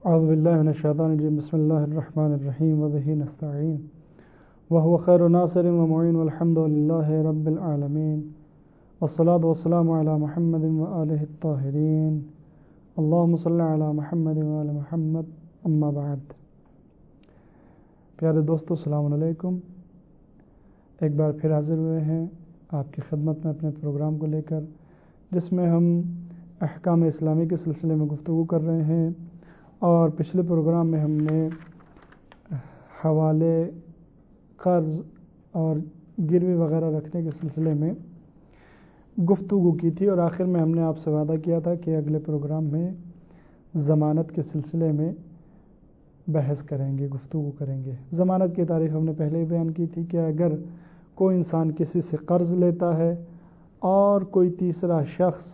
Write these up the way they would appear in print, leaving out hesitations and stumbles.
اعوذ باللہ من الشیطان الرجیم بسم اللہ الرحمن الرحیم وبہ نستعین وهو خیر ناصر ومعین والحمد للہ رب العالمین والصلاة والسلام علی محمد وآلہ الطاہرین اللہم صلی علی محمد وآل محمد اما بعد۔ پیارے دوستو السلام علیکم، ایک بار پھر حاضر ہوئے ہیں آپ کی خدمت میں اپنے پروگرام کو لے کر، جس میں ہم احکام اسلامی کے سلسلے میں گفتگو کر رہے ہیں، اور پچھلے پروگرام میں ہم نے حوالے، قرض اور گروی وغیرہ رکھنے کے سلسلے میں گفتگو کی تھی، اور آخر میں ہم نے آپ سے وعدہ کیا تھا کہ اگلے پروگرام میں ضمانت کے سلسلے میں بحث کریں گے، گفتگو کریں گے۔ ضمانت کی تعریف ہم نے پہلے ہی بیان کی تھی کہ اگر کوئی انسان کسی سے قرض لیتا ہے اور کوئی تیسرا شخص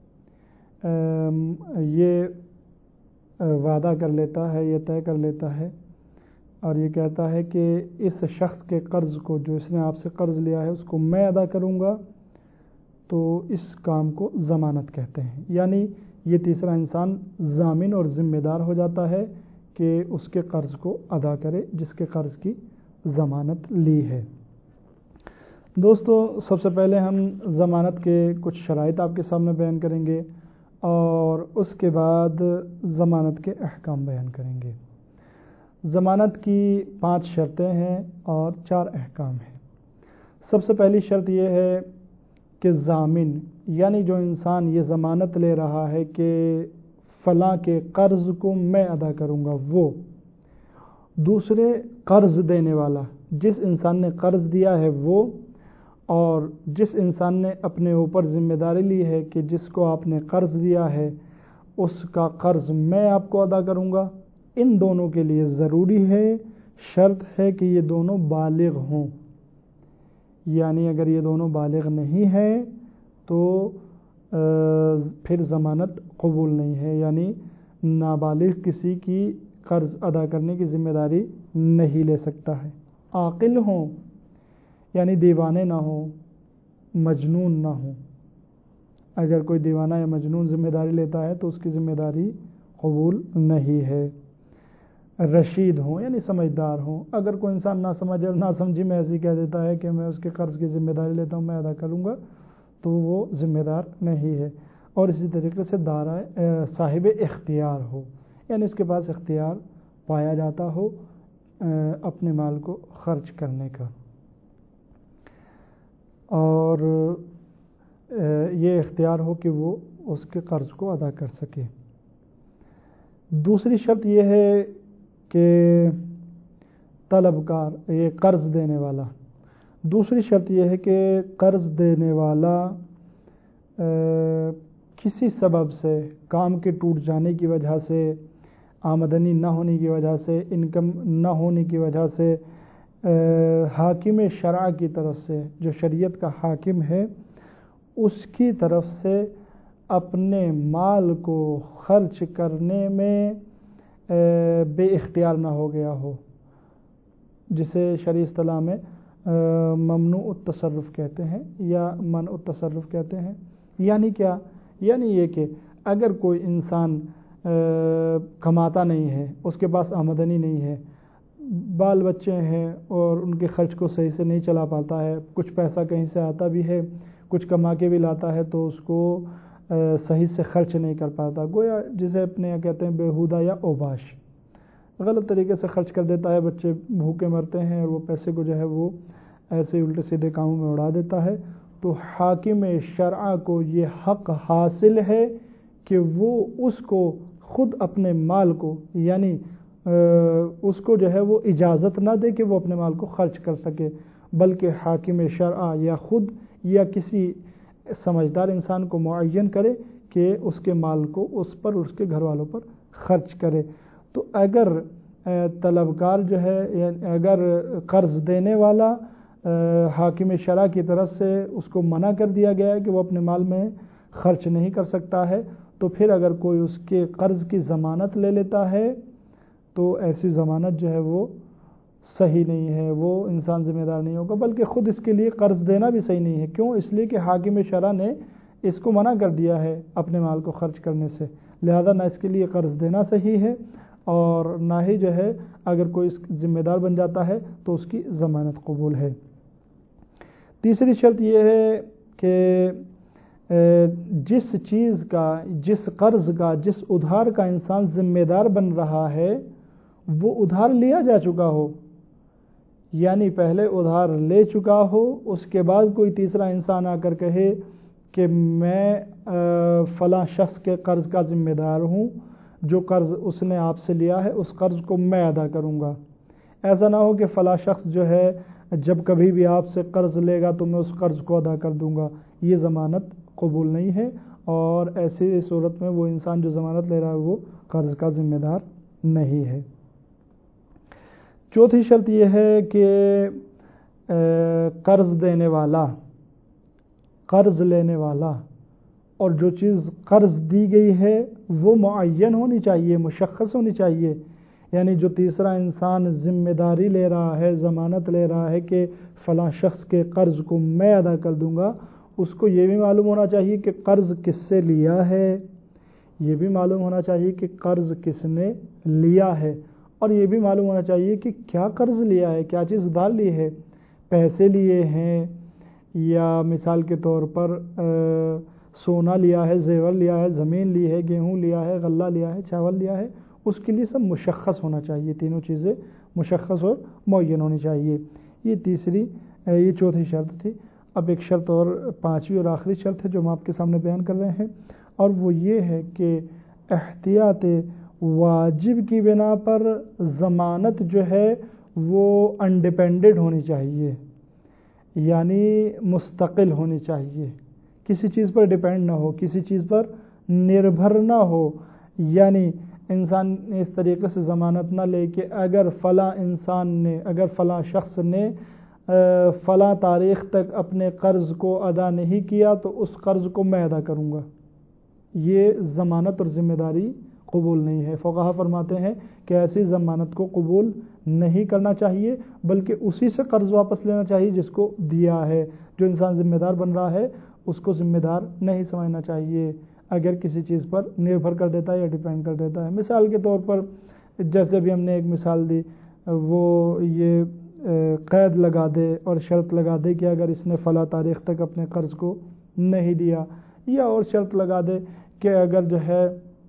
یہ وعدہ کر لیتا ہے، یہ طے کر لیتا ہے اور یہ کہتا ہے کہ اس شخص کے قرض کو، جو اس نے آپ سے قرض لیا ہے، اس کو میں ادا کروں گا، تو اس کام کو ضمانت کہتے ہیں۔ یعنی یہ تیسرا انسان ضامن اور ذمہ دار ہو جاتا ہے کہ اس کے قرض کو ادا کرے جس کے قرض کی ضمانت لی ہے۔ دوستو، سب سے پہلے ہم ضمانت کے کچھ شرائط آپ کے سامنے بیان کریں گے اور اس کے بعد ضمانت کے احکام بیان کریں گے۔ ضمانت کی 5 شرطیں ہیں اور 4 احکام ہیں۔ سب سے پہلی شرط یہ ہے کہ ضامن، یعنی جو انسان یہ ضمانت لے رہا ہے کہ فلاں کے قرض کو میں ادا کروں گا، وہ دوسرے قرض دینے والا، جس انسان نے قرض دیا ہے وہ، اور جس انسان نے اپنے اوپر ذمہ داری لی ہے کہ جس کو آپ نے قرض دیا ہے اس کا قرض میں آپ کو ادا کروں گا، ان دونوں کے لیے ضروری ہے، شرط ہے کہ یہ دونوں بالغ ہوں۔ یعنی اگر یہ دونوں بالغ نہیں ہیں تو پھر ضمانت قبول نہیں ہے، یعنی نابالغ کسی کی قرض ادا کرنے کی ذمہ داری نہیں لے سکتا ہے۔ عاقل ہوں، یعنی دیوانے نہ ہوں، مجنون نہ ہوں۔ اگر کوئی دیوانہ یا مجنون ذمہ داری لیتا ہے تو اس کی ذمہ داری قبول نہیں ہے۔ رشید ہوں، یعنی سمجھدار ہوں۔ اگر کوئی انسان ناسمجھی میں ایسی کہہ دیتا ہے کہ میں اس کے قرض کی ذمہ داری لیتا ہوں، میں ادا کروں گا، تو وہ ذمہ دار نہیں ہے۔ اور اسی طریقے سے صاحب اختیار ہو، یعنی اس کے پاس اختیار پایا جاتا ہو اپنے مال کو خرچ کرنے کا، اور یہ اختیار ہو کہ وہ اس کے قرض کو ادا کر سکے۔ دوسری شرط یہ ہے کہ طلبکار، یہ قرض دینے والا، دوسری شرط یہ ہے کہ قرض دینے والا کسی سبب سے، کام کے ٹوٹ جانے کی وجہ سے، آمدنی نہ ہونے کی وجہ سے، انکم نہ ہونے کی وجہ سے، حاکم شرع کی طرف سے، جو شریعت کا حاکم ہے، اس کی طرف سے اپنے مال کو خرچ کرنے میں بے اختیار نہ ہو گیا ہو، جسے شرعی اصطلاح میں ممنوع التصرف کہتے ہیں یا منع التصرف کہتے ہیں۔ یعنی کیا؟ یعنی یہ کہ اگر کوئی انسان کماتا نہیں ہے، اس کے پاس آمدنی نہیں ہے، بال بچے ہیں اور ان کے خرچ کو صحیح سے نہیں چلا پاتا ہے، کچھ پیسہ کہیں سے آتا بھی ہے، کچھ کما کے بھی لاتا ہے تو اس کو صحیح سے خرچ نہیں کر پاتا، گویا جسے اپنے یہاں کہتے ہیں بیہودہ یا اوباش، غلط طریقے سے خرچ کر دیتا ہے، بچے بھوکے مرتے ہیں اور وہ پیسے کو جو ہے وہ ایسے الٹے سیدھے کاموں میں اڑا دیتا ہے، تو حاکم شرع کو یہ حق حاصل ہے کہ وہ اس کو خود اپنے مال کو، یعنی اس کو جو ہے وہ اجازت نہ دے کہ وہ اپنے مال کو خرچ کر سکے، بلکہ حاکم شرع یا خود یا کسی سمجھدار انسان کو معین کرے کہ اس کے مال کو اس پر، اس کے گھر والوں پر خرچ کرے۔ تو اگر طلبکار جو ہے، اگر قرض دینے والا حاکم شرع کی طرف سے اس کو منع کر دیا گیا ہے کہ وہ اپنے مال میں خرچ نہیں کر سکتا ہے، تو پھر اگر کوئی اس کے قرض کی ضمانت لے لیتا ہے تو ایسی ضمانت جو ہے وہ صحیح نہیں ہے، وہ انسان ذمہ دار نہیں ہوگا، بلکہ خود اس کے لیے قرض دینا بھی صحیح نہیں ہے۔ کیوں؟ اس لیے کہ حاکم شرع نے اس کو منع کر دیا ہے اپنے مال کو خرچ کرنے سے، لہذا نہ اس کے لیے قرض دینا صحیح ہے اور نہ ہی جو ہے اگر کوئی اس ذمہ دار بن جاتا ہے تو اس کی ضمانت قبول ہے۔ تیسری شرط یہ ہے کہ جس چیز کا، جس قرض کا، جس ادھار کا انسان ذمہ دار بن رہا ہے وہ ادھار لیا جا چکا ہو، یعنی پہلے ادھار لے چکا ہو، اس کے بعد کوئی تیسرا انسان آ کر کہے کہ میں فلاں شخص کے قرض کا ذمہ دار ہوں، جو قرض اس نے آپ سے لیا ہے اس قرض کو میں ادا کروں گا۔ ایسا نہ ہو کہ فلاں شخص جو ہے جب کبھی بھی آپ سے قرض لے گا تو میں اس قرض کو ادا کر دوں گا، یہ ضمانت قبول نہیں ہے، اور ایسی صورت میں وہ انسان جو ضمانت لے رہا ہے وہ قرض کا ذمہ دار نہیں ہے۔ چوتھی شرط یہ ہے کہ قرض دینے والا، قرض لینے والا اور جو چیز قرض دی گئی ہے وہ معین ہونی چاہیے، مشخص ہونی چاہیے، یعنی جو تیسرا انسان ذمہ داری لے رہا ہے، ضمانت لے رہا ہے کہ فلاں شخص کے قرض کو میں ادا کر دوں گا، اس کو یہ بھی معلوم ہونا چاہیے کہ قرض کس سے لیا ہے، یہ بھی معلوم ہونا چاہیے کہ قرض کس نے لیا ہے، اور یہ بھی معلوم ہونا چاہیے کہ کیا قرض لیا ہے، کیا چیز ادھار لی ہے، پیسے لیے ہیں یا مثال کے طور پر سونا لیا ہے، زیور لیا ہے، زمین لی ہے، گیہوں لیا ہے، غلہ لیا ہے، چاول لیا ہے، اس کے لیے سب مشخص ہونا چاہیے، تینوں چیزیں مشخص اور معین ہونی چاہیے۔ یہ چوتھی شرط تھی۔ اب ایک شرط اور، پانچویں اور آخری شرط ہے جو ہم آپ کے سامنے بیان کر رہے ہیں، اور وہ یہ ہے کہ احتیاط واجب کی بنا پر ضمانت جو ہے وہ انڈیپینڈنٹ ہونی چاہیے، یعنی مستقل ہونی چاہیے، کسی چیز پر ڈیپینڈ نہ ہو، کسی چیز پر نربھر نہ ہو، یعنی انسان اس طریقے سے ضمانت نہ لے کہ اگر فلاں انسان نے، اگر فلاں شخص نے فلاں تاریخ تک اپنے قرض کو ادا نہیں کیا تو اس قرض کو میں ادا کروں گا، یہ ضمانت اور ذمہ داری قبول نہیں ہے۔ فقہا فرماتے ہیں کہ ایسی ضمانت کو قبول نہیں کرنا چاہیے، بلکہ اسی سے قرض واپس لینا چاہیے جس کو دیا ہے۔ جو انسان ذمہ دار بن رہا ہے اس کو ذمہ دار نہیں سمجھنا چاہیے اگر کسی چیز پر نربھر کر دیتا ہے یا ڈیپینڈ کر دیتا ہے۔ مثال کے طور پر جیسے ابھی ہم نے ایک مثال دی، وہ یہ قید لگا دے اور شرط لگا دے کہ اگر اس نے فلاں تاریخ تک اپنے قرض کو نہیں دیا، یا اور شرط لگا دے کہ اگر جو ہے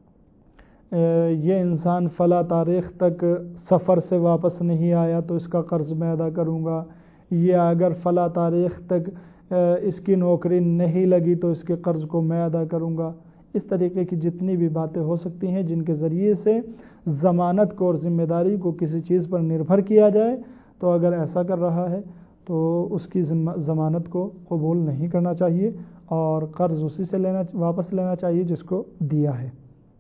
یہ انسان فلاں تاریخ تک سفر سے واپس نہیں آیا تو اس کا قرض میں ادا کروں گا، یا اگر فلاں تاریخ تک اس کی نوکری نہیں لگی تو اس کے قرض کو میں ادا کروں گا۔ اس طریقے کی جتنی بھی باتیں ہو سکتی ہیں جن کے ذریعے سے ضمانت کو اور ذمہ داری کو کسی چیز پر نربھر کیا جائے، تو اگر ایسا کر رہا ہے تو اس کی ضمانت کو قبول نہیں کرنا چاہیے اور قرض اسی سے واپس لینا چاہیے جس کو دیا ہے۔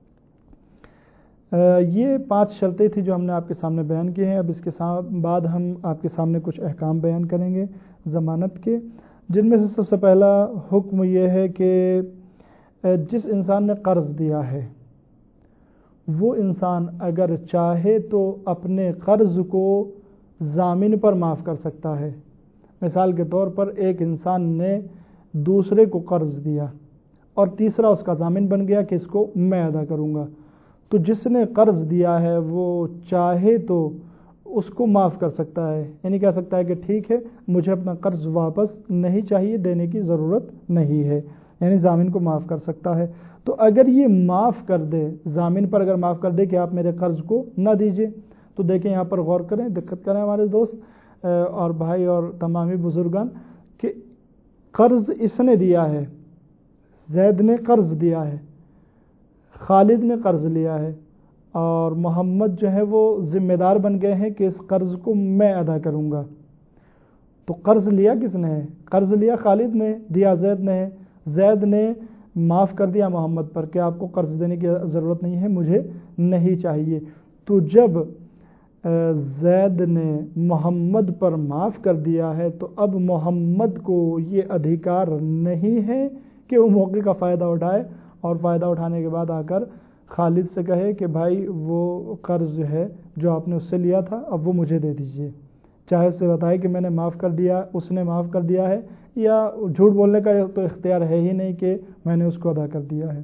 یہ 5 شرطیں تھی جو ہم نے آپ کے سامنے بیان کی ہیں۔ اب اس کے بعد ہم آپ کے سامنے کچھ احکام بیان کریں گے ضمانت کے، جن میں سے سب سے پہلا حکم یہ ہے کہ جس انسان نے قرض دیا ہے وہ انسان اگر چاہے تو اپنے قرض کو ضامن پر معاف کر سکتا ہے۔ مثال کے طور پر ایک انسان نے دوسرے کو قرض دیا اور تیسرا اس کا ضامن بن گیا کہ اس کو میں ادا کروں گا، تو جس نے قرض دیا ہے وہ چاہے تو اس کو معاف کر سکتا ہے، یعنی کہہ سکتا ہے کہ ٹھیک ہے مجھے اپنا قرض واپس نہیں چاہیے، دینے کی ضرورت نہیں ہے، یعنی ضامن کو معاف کر سکتا ہے۔ تو اگر یہ معاف کر دے، ضامن پر اگر معاف کر دے کہ آپ میرے قرض کو نہ دیجیے، تو دیکھیں یہاں پر غور کریں، دقت کریں ہمارے دوست اور بھائی اور تمامی بزرگان، کہ قرض اس نے دیا ہے، زید نے قرض دیا ہے، خالد نے قرض لیا ہے، اور محمد جو ہے وہ ذمہ دار بن گئے ہیں کہ اس قرض کو میں ادا کروں گا۔ تو قرض لیا کس نے ہے؟ قرض لیا خالد نے، دیا زید نے ہے، زید نے معاف کر دیا محمد پر کہ آپ کو قرض دینے کی ضرورت نہیں ہے، مجھے نہیں چاہیے۔ تو جب زید نے محمد پر معاف کر دیا ہے تو اب محمد کو یہ ادھیکار نہیں ہے کہ وہ موقع کا فائدہ اٹھائے اور فائدہ اٹھانے کے بعد آ کر خالد سے کہے کہ بھائی وہ قرض جو ہے جو آپ نے اس سے لیا تھا اب وہ مجھے دے دیجئے، چاہے اس سے بتائے کہ میں نے معاف کر دیا، اس نے معاف کر دیا ہے، یا جھوٹ بولنے کا تو اختیار ہے ہی نہیں کہ میں نے اس کو ادا کر دیا ہے۔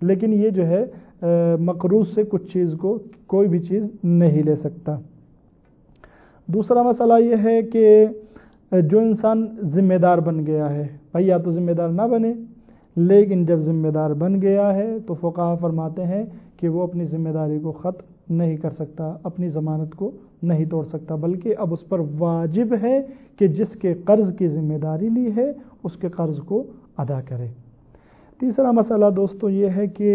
لیکن یہ جو ہے مقروض سے کچھ چیز کو کوئی بھی چیز نہیں لے سکتا۔ دوسرا مسئلہ یہ ہے کہ جو انسان ذمہ دار بن گیا ہے، بھائی یا تو ذمہ دار نہ بنے، لیکن جب ذمہ دار بن گیا ہے تو فقہا فرماتے ہیں کہ وہ اپنی ذمہ داری کو ختم نہیں کر سکتا، اپنی ضمانت کو نہیں توڑ سکتا، بلکہ اب اس پر واجب ہے کہ جس کے قرض کی ذمہ داری لی ہے اس کے قرض کو ادا کرے۔ تیسرا مسئلہ دوستو یہ ہے کہ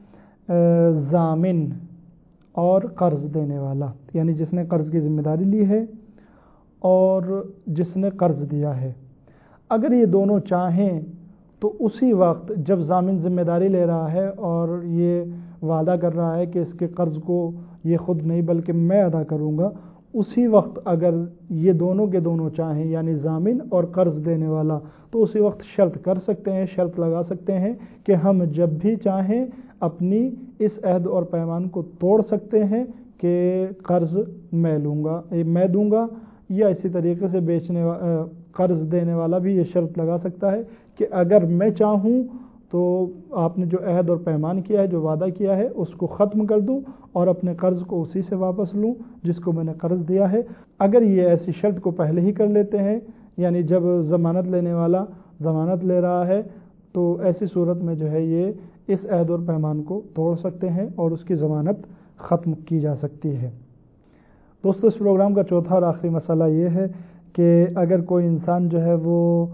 ضامن اور قرض دینے والا، یعنی جس نے قرض کی ذمہ داری لی ہے اور جس نے قرض دیا ہے، اگر یہ دونوں چاہیں تو اسی وقت جب ضامن ذمہ داری لے رہا ہے اور یہ وعدہ کر رہا ہے کہ اس کے قرض کو یہ خود نہیں بلکہ میں ادا کروں گا، اسی وقت اگر یہ دونوں کے دونوں چاہیں یعنی ضامن اور قرض دینے والا، تو اسی وقت شرط کر سکتے ہیں، شرط لگا سکتے ہیں کہ ہم جب بھی چاہیں اپنی اس عہد اور پیمان کو توڑ سکتے ہیں کہ قرض میں دوں گا، یا اسی طریقے سے قرض دینے والا بھی یہ شرط لگا سکتا ہے کہ اگر میں چاہوں تو آپ نے جو عہد اور پیمان کیا ہے، جو وعدہ کیا ہے، اس کو ختم کر دوں اور اپنے قرض کو اسی سے واپس لوں جس کو میں نے قرض دیا ہے۔ اگر یہ ایسی شرط کو پہلے ہی کر لیتے ہیں، یعنی جب ضمانت لینے والا ضمانت لے رہا ہے، تو ایسی صورت میں جو ہے یہ اس عہد اور پیمان کو توڑ سکتے ہیں اور اس کی ضمانت ختم کی جا سکتی ہے۔ دوستو اس پروگرام کا چوتھا اور آخری مسئلہ یہ ہے کہ اگر کوئی انسان جو ہے وہ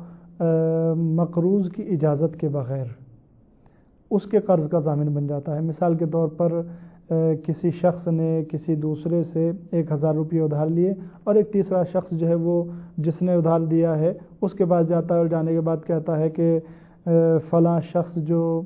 مقروض کی اجازت کے بغیر اس کے قرض کا ضامن بن جاتا ہے، مثال کے طور پر کسی شخص نے کسی دوسرے سے 1000 روپے ادھار لیے اور ایک تیسرا شخص جو ہے وہ جس نے ادھار دیا ہے اس کے پاس جاتا ہے اور جانے کے بعد کہتا ہے کہ فلاں شخص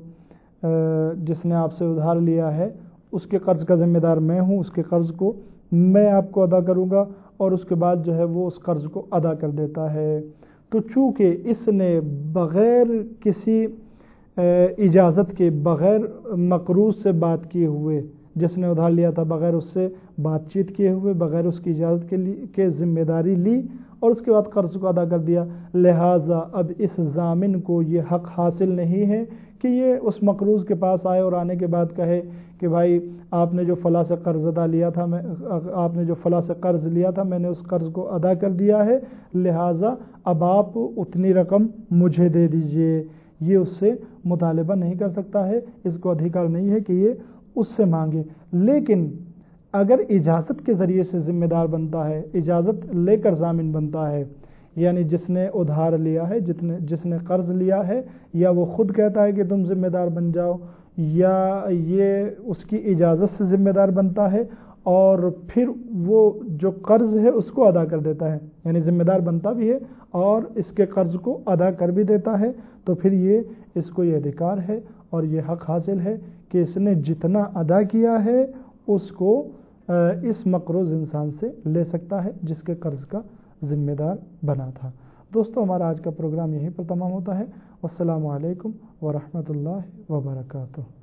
جس نے آپ سے ادھار لیا ہے اس کے قرض کا ذمہ دار میں ہوں، اس کے قرض کو میں آپ کو ادا کروں گا، اور اس کے بعد جو ہے وہ اس قرض کو ادا کر دیتا ہے۔ تو چونکہ اس نے بغیر کسی اجازت کے، بغیر مقروض سے بات کیے ہوئے، جس نے ادھار لیا تھا بغیر اس سے بات چیت کیے ہوئے، بغیر اس کی اجازت کے ذمہ داری لی اور اس کے بعد قرض کو ادا کر دیا، لہٰذا اب اس ضامن کو یہ حق حاصل نہیں ہے کہ یہ اس مقروض کے پاس آئے اور آنے کے بعد کہے کہ بھائی آپ نے جو فلاں سے قرض لیا تھا میں نے اس قرض کو ادا کر دیا ہے، لہٰذا اب آپ اتنی رقم مجھے دے دیجئے۔ یہ اس سے مطالبہ نہیں کر سکتا ہے، اس کو ادھیکار نہیں ہے کہ یہ اس سے مانگے۔ لیکن اگر اجازت کے ذریعے سے ذمہ دار بنتا ہے، اجازت لے کر ضامن بنتا ہے، یعنی جس نے ادھار لیا ہے، جس نے قرض لیا ہے، یا وہ خود کہتا ہے کہ تم ذمہ دار بن جاؤ، یا یہ اس کی اجازت سے ذمہ دار بنتا ہے اور پھر وہ جو قرض ہے اس کو ادا کر دیتا ہے، یعنی ذمہ دار بنتا بھی ہے اور اس کے قرض کو ادا کر بھی دیتا ہے، تو پھر اس کو یہ ادھیکار ہے اور یہ حق حاصل ہے کہ اس نے جتنا ادا کیا ہے اس کو اس مقروض انسان سے لے سکتا ہے جس کے قرض کا ذمہ دار بنا تھا۔ دوستو ہمارا آج کا پروگرام یہیں پر تمام ہوتا ہے۔ والسلام علیکم ورحمۃ اللہ وبرکاتہ۔